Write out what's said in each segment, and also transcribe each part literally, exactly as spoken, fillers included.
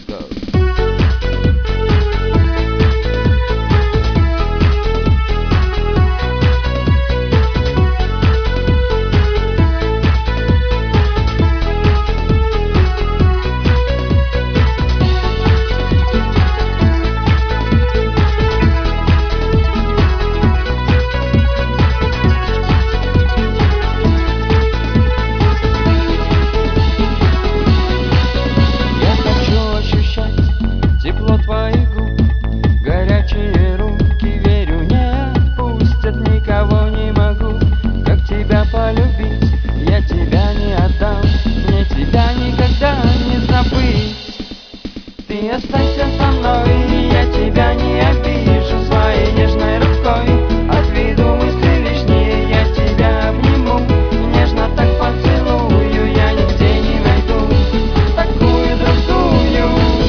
Полюбить я тебя не отдам, мне тебя никогда не забыть. Ты останься со мной, я тебя не обижу своей нежной рукой. Отведу мысли лишние, я тебя обниму, нежно так поцелую, я нигде не найду такую другую.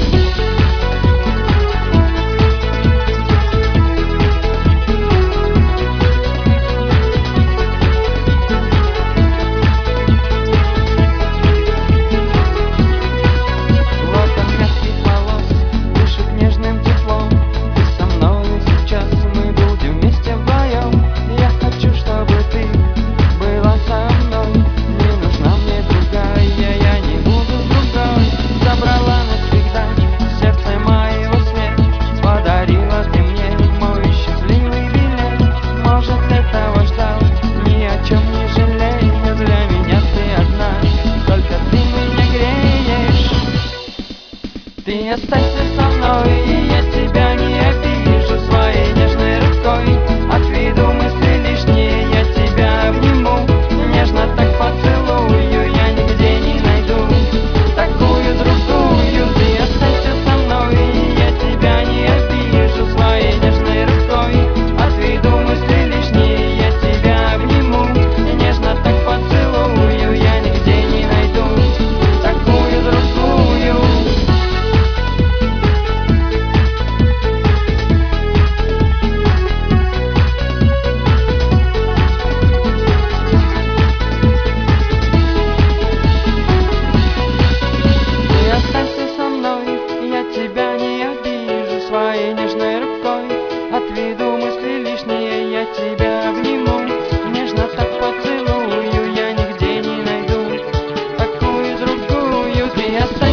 Ты останься со мной, и я тебя не обижу своей нежной рукой. Отведу мысли лишние, я тебя обниму, нежно так поцелую, я нигде не найду такую другую. Ты останься со мной, и я тебя не обижу своей нежной рукой. Отведу мысли лишние, я тебя обниму, нежно так поцелую, я нигде не найду такую другую. Своей нежной рукой отведу мысли лишние, я тебя обниму, нежно так поцелую, я нигде не найду такую другую. Ты останешься